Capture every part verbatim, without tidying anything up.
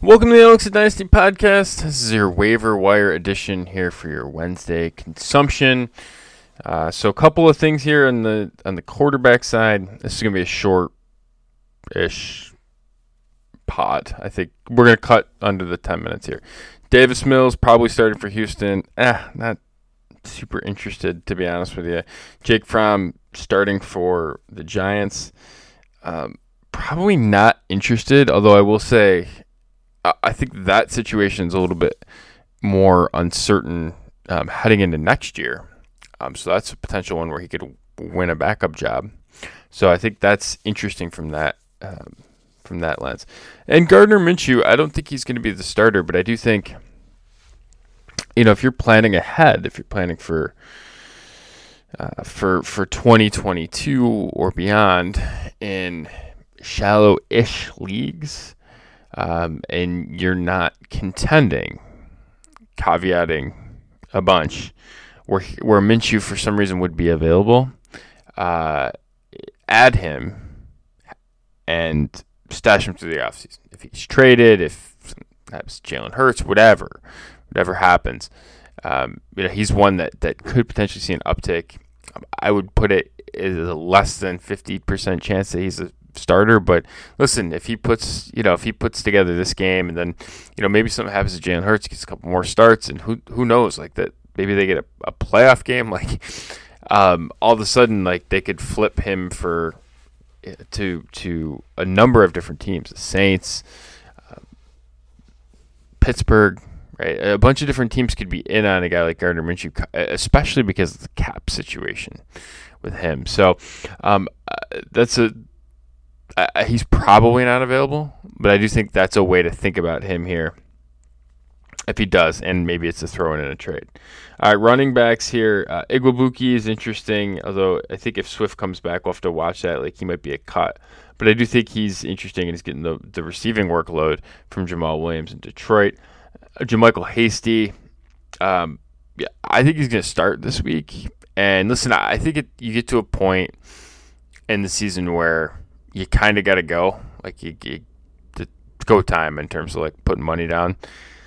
Welcome to the Alex Dynasty Podcast. This is your waiver wire edition here for your Wednesday consumption. Uh, so a couple of things here on the on the quarterback side. This is going to be a short-ish pod. I think we're going to cut under the ten minutes here. Davis Mills probably started for Houston. Eh, not super interested, to be honest with you. Jake Fromm starting for the Giants. Um, probably not interested, although I will say I think that situation is a little bit more uncertain um, heading into next year. Um, so that's a potential one where he could win a backup job. So I think that's interesting from that um, from that lens. And Gardner Minshew, I don't think he's going to be the starter, but I do think, you know, if you're planning ahead, if you're planning for uh, for for twenty twenty-two or beyond in shallow-ish leagues, Um, and you're not contending, caveating a bunch, where where Minshew for some reason would be available, uh, add him and stash him through the offseason. If he's traded, if perhaps Jalen Hurts, whatever, whatever happens, um, you know, he's one that, that could potentially see an uptick. I would put it as a less than fifty percent chance that he's a starter, but listen, if he puts, you know, if he puts together this game and then, you know, maybe something happens to Jalen Hurts, gets a couple more starts, and who who knows, like that, maybe they get a, a playoff game, like, um, all of a sudden, like they could flip him for to to a number of different teams, the Saints, uh, Pittsburgh, right? A bunch of different teams could be in on a guy like Gardner Minshew, especially because of the cap situation with him. So um, uh, that's a Uh, he's probably not available, but I do think that's a way to think about him here if he does, and maybe it's a throw in in a trade. All right, running backs here. Uh, Igwebuike is interesting, although I think if Swift comes back, we'll have to watch that. Like, he might be a cut. But I do think he's interesting, and he's getting the, the receiving workload from Jamal Williams in Detroit. Uh, JaMycal Hasty, um, yeah, I think he's going to start this week. And listen, I think it, you get to a point in the season where you kind of got to go, like you, you the go time in terms of like putting money down.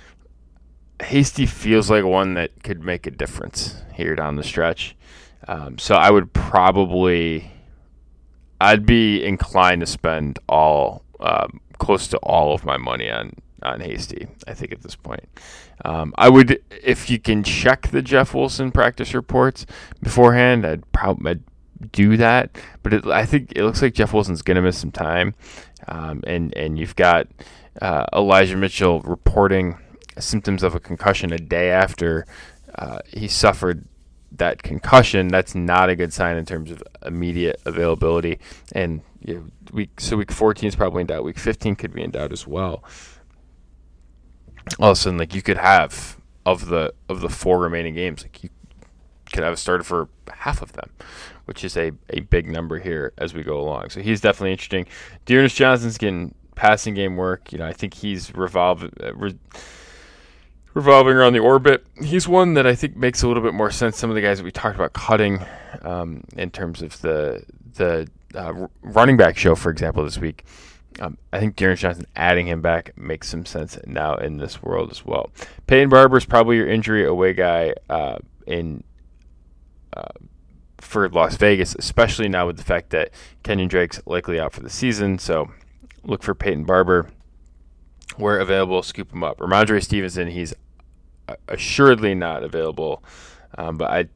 Hasty feels like one that could make a difference here down the stretch. Um, so I would probably, I'd be inclined to spend all, um, close to all of my money on, on Hasty, I think at this point. Um, I would, if you can check the Jeff Wilson practice reports beforehand, I'd probably, do that, but it, I think it looks like Jeff Wilson's going to miss some time, um, and and you've got uh, Elijah Mitchell reporting symptoms of a concussion a day after uh, he suffered that concussion. That's not a good sign in terms of immediate availability, and you know, week so week fourteen is probably in doubt. Week fifteen could be in doubt as well. All of a sudden, like you could have of the of the four remaining games, like you could have a starter for half of them, which is a, a big number here as we go along. So he's definitely interesting. Dearness Johnson's getting passing game work. You know, I think he's revolve, uh, re, revolving around the orbit. He's one that I think makes a little bit more sense. Some of the guys that we talked about cutting um, in terms of the the uh, running back show, for example, this week. Um, I think Dearness Johnson adding him back makes some sense now in this world as well. Peyton Barber is probably your injury away guy uh, in Uh, for Las Vegas, especially now with the fact that Kenyon Drake's likely out for the season. So look for Peyton Barber. Where available, scoop him up. Ramondre Stevenson, he's assuredly not available, um, but I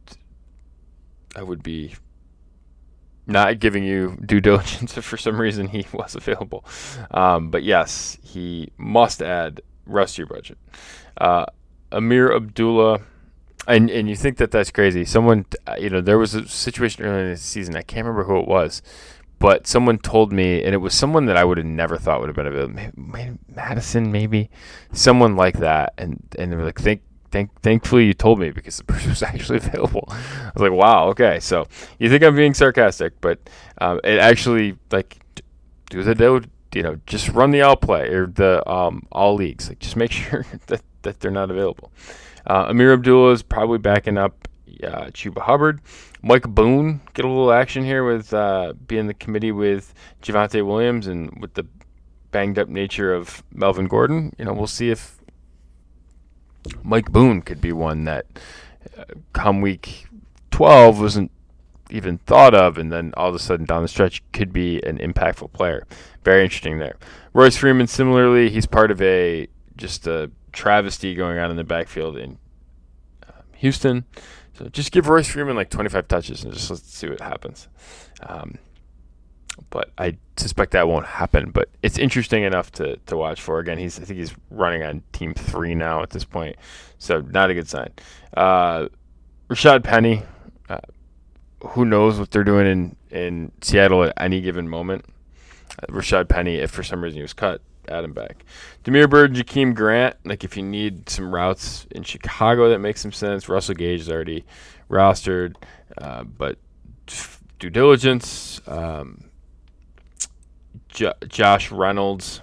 I would be not giving you due diligence if for some reason he was available. Um, but yes, he must add rest to your budget. Uh, Amir Abdullah. And and you think that that's crazy. Someone, you know, there was a situation earlier in the season. I can't remember who it was, but someone told me, and it was someone that I would have never thought would have been available. Maybe Madison, maybe someone like that. And and they were like, thank, thank, thankfully you told me because the person was actually available. I was like, wow, okay. So you think I'm being sarcastic, but um, it actually like do the do, you know, just run the all play or the um all leagues. Like just make sure that that they're not available. Uh, Amir Abdullah is probably backing up uh, Chuba Hubbard. Mike Boone get a little action here with uh, being the committee with Javonte Williams and with the banged up nature of Melvin Gordon, you know, we'll see if Mike Boone could be one that uh, come week twelve wasn't even thought of, and then all of a sudden down the stretch could be an impactful player. Very interesting there. Royce Freeman, similarly, he's part of a just a travesty going on in the backfield in uh, Houston. So just give Royce Freeman like twenty-five touches and just let's see what happens. Um, but I suspect that won't happen. But it's interesting enough to, to watch for. Again, he's I think he's running on team three now at this point, so not a good sign. Uh, Rashad Penny, uh, who knows what they're doing in, in Seattle at any given moment. Uh, Rashad Penny, if for some reason he was cut, add him back. Damiere Byrd, Jakeem Grant, like if you need some routes in Chicago that makes some sense. Russell Gage is already rostered, uh, but due diligence. Um, J- Josh Reynolds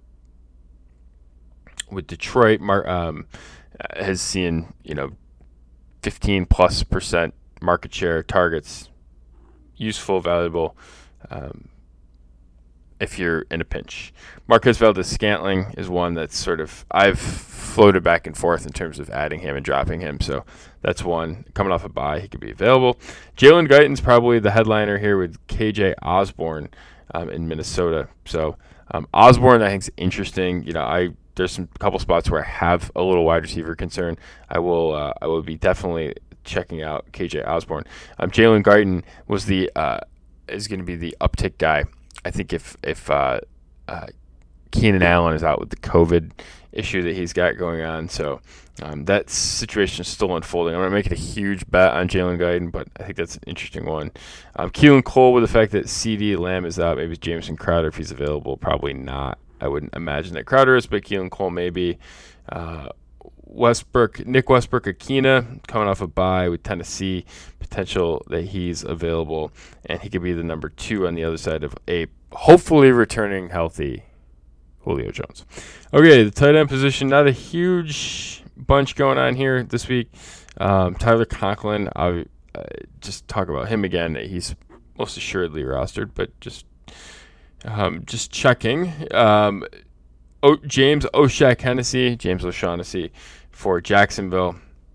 with Detroit Mar- um, has seen, you know, fifteen plus percent market share targets. Useful, valuable. Um, if you're in a pinch. Marquez Valdes-Scantling is one that's sort of, I've floated back and forth in terms of adding him and dropping him, so that's one. Coming off a bye, he could be available. Jalen Guyton's probably the headliner here with K J Osborne um, in Minnesota. So um, Osborne, I think, is interesting. You know, I there's some couple spots where I have a little wide receiver concern. I will uh, I will be definitely checking out K J Osborne. Um, Jalen Guyton was the uh, is going to be the uptick guy. I think if if uh, uh, Keenan Allen is out with the COVID issue that he's got going on, so um, that situation is still unfolding. I'm not making a huge bet on Jalen Guyton, but I think that's an interesting one. Um, Keelan Cole, with the fact that CeeDee Lamb is out, maybe Jameson Crowder if he's available, probably not. I wouldn't imagine that Crowder is, but Keelan Cole maybe. Uh, Westbrook, Nick Westbrook-Akina coming off a bye with Tennessee, potential that he's available, and he could be the number two on the other side of a hopefully returning healthy Julio Jones. Okay, the tight end position, not a huge bunch going on here this week. Um, Tyler Conklin, I'll uh, just talk about him again. He's most assuredly rostered, but just um, just checking. Um, o- James O'Shaughnessy, James O'Shaughnessy for Jacksonville,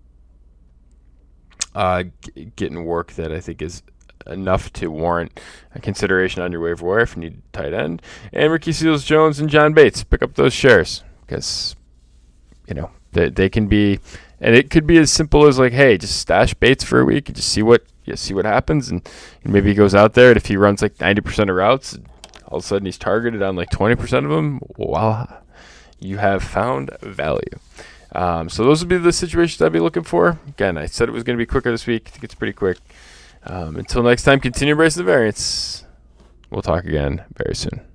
uh, g- getting work that I think is enough to warrant a consideration on your waiver wire if you need a tight end. And Ricky Seals-Jones and John Bates, pick up those shares because, you know, they, they can be, and it could be as simple as like, hey, just stash Bates for a week and just see what you see what happens, and, and maybe he goes out there, and if he runs like ninety percent of routes, all of a sudden he's targeted on like twenty percent of them, voila, you have found value. Um, so those would be the situations I'd be looking for. Again, I said it was going to be quicker this week. I think it's pretty quick. Um, until next time, continue embracing the variance. We'll talk again very soon.